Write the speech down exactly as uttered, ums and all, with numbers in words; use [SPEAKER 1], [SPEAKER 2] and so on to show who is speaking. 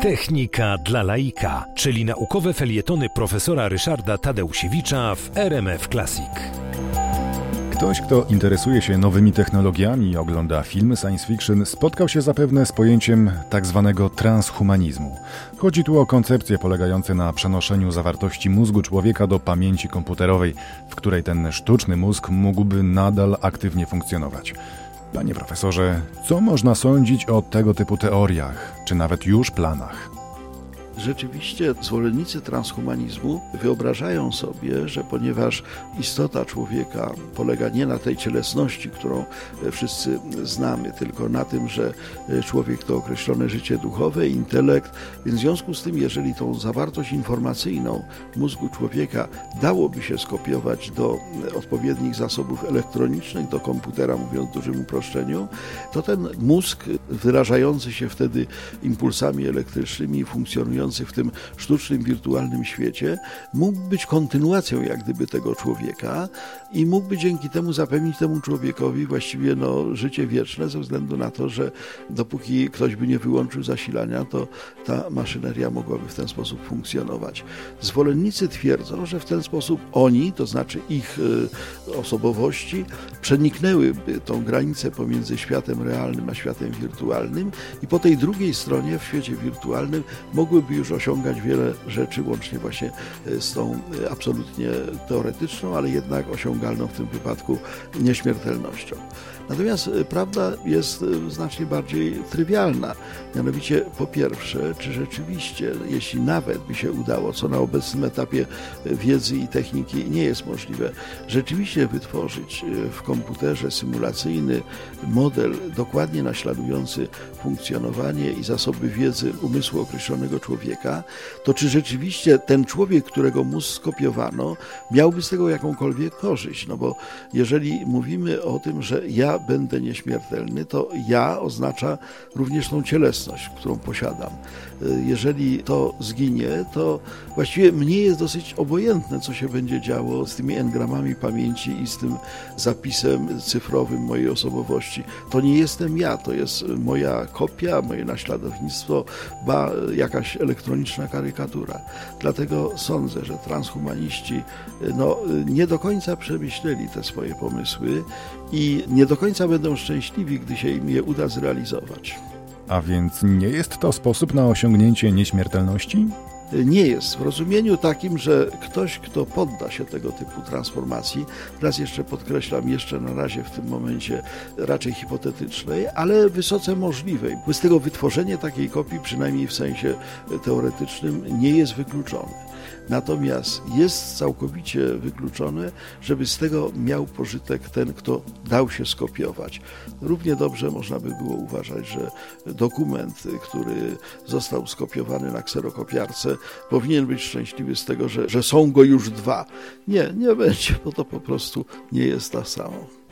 [SPEAKER 1] Technika dla laika, czyli naukowe felietony profesora Ryszarda Tadeusiewicza w R M F Classic.
[SPEAKER 2] Ktoś, kto interesuje się nowymi technologiami i ogląda filmy science fiction, spotkał się zapewne z pojęciem tak zwanego transhumanizmu. Chodzi tu o koncepcje polegające na przenoszeniu zawartości mózgu człowieka do pamięci komputerowej, w której ten sztuczny mózg mógłby nadal aktywnie funkcjonować. Panie profesorze, co można sądzić o tego typu teoriach, czy nawet już planach?
[SPEAKER 3] Rzeczywiście zwolennicy transhumanizmu wyobrażają sobie, że ponieważ istota człowieka polega nie na tej cielesności, którą wszyscy znamy, tylko na tym, że człowiek to określone życie duchowe, intelekt, więc w związku z tym, jeżeli tą zawartość informacyjną mózgu człowieka dałoby się skopiować do odpowiednich zasobów elektronicznych, do komputera, mówiąc w dużym uproszczeniu, to ten mózg wyrażający się wtedy impulsami elektrycznymi, funkcjonujący w tym sztucznym, wirtualnym świecie, mógł być kontynuacją jak gdyby tego człowieka i mógłby dzięki temu zapewnić temu człowiekowi właściwie no, życie wieczne, ze względu na to, że dopóki ktoś by nie wyłączył zasilania, to ta maszyneria mogłaby w ten sposób funkcjonować. Zwolennicy twierdzą, że w ten sposób oni, to znaczy ich y, osobowości, przeniknęłyby tą granicę pomiędzy światem realnym a światem wirtualnym i po tej drugiej stronie, w świecie wirtualnym, mogłyby już osiągać wiele rzeczy, łącznie właśnie z tą absolutnie teoretyczną, ale jednak osiągalną w tym wypadku nieśmiertelnością. Natomiast prawda jest znacznie bardziej trywialna. Mianowicie, po pierwsze, czy rzeczywiście, jeśli nawet by się udało, co na obecnym etapie wiedzy i techniki nie jest możliwe, rzeczywiście wytworzyć w komputerze symulacyjny model dokładnie naśladujący funkcjonowanie i zasoby wiedzy umysłu określonego człowieka, to czy rzeczywiście ten człowiek, którego mózg skopiowano, miałby z tego jakąkolwiek korzyść? No bo jeżeli mówimy o tym, że ja będę nieśmiertelny, to ja oznacza również tą cielesność, którą posiadam. Jeżeli to zginie, to właściwie mnie jest dosyć obojętne, co się będzie działo z tymi engramami pamięci i z tym zapisem cyfrowym mojej osobowości. To nie jestem ja, to jest moja kopia, moje naśladownictwo, ba jakaś elektroniczna karykatura. Dlatego sądzę, że transhumaniści no, nie do końca przemyśleli te swoje pomysły i nie do końca będą szczęśliwi, gdy się im je uda zrealizować.
[SPEAKER 2] A więc nie jest to sposób na osiągnięcie nieśmiertelności?
[SPEAKER 3] Nie jest w rozumieniu takim, że ktoś, kto podda się tego typu transformacji, raz jeszcze podkreślam, jeszcze na razie w tym momencie raczej hipotetycznej, ale wysoce możliwej. Bez tego wytworzenie takiej kopii, przynajmniej w sensie teoretycznym, nie jest wykluczone. Natomiast jest całkowicie wykluczone, żeby z tego miał pożytek ten, kto dał się skopiować. Równie dobrze można by było uważać, że dokument, który został skopiowany na kserokopiarce, powinien być szczęśliwy z tego, że, że są go już dwa. Nie, nie będzie, bo to po prostu nie jest to samo.